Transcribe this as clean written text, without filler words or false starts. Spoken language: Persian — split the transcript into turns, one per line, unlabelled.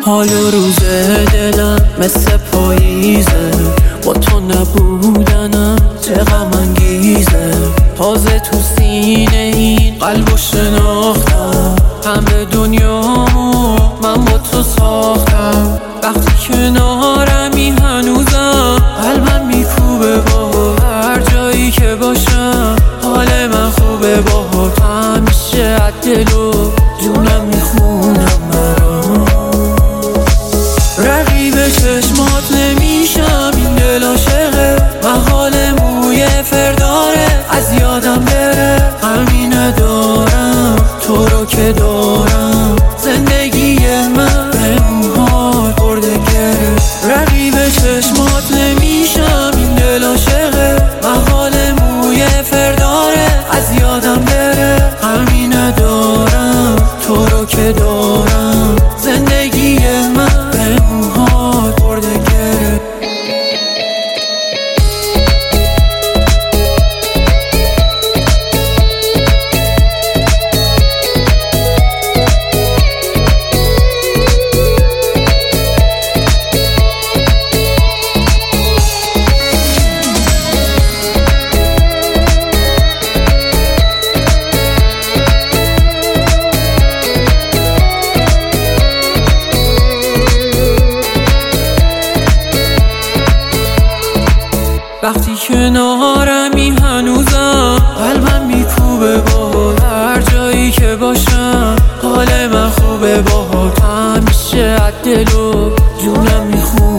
حال و روز دلم مثل پاییزه، با تو نبودنم چه غم انگیزه. تازه تو سینه این قلبو شناختم، همه دنیامو من با تو ساختم. وقتی کنارمی هنوزم قلبم میکوبه با هر جایی که باشم. حال من خوبه باهات، همیشه از دل و جونم میخونم برام. رقیب چشمات نمیشم، این دل عاشقه، من حال موی فرداره از یادم بره. همینه دارم تو رو که دارم، زندگی من به موهات برده گره. رقیب چشمات نمیشم، این دل عاشقه، من حال موی فرداره از یادم بره. همینه دارم تو رو که دارم، زندگی من به موهات برده گره. وقتی کنارمی هنوزم قلبم میکوبه با هر جایی که باشم. حال من خوبه باهات، همیشه از دل و جونم میخونم.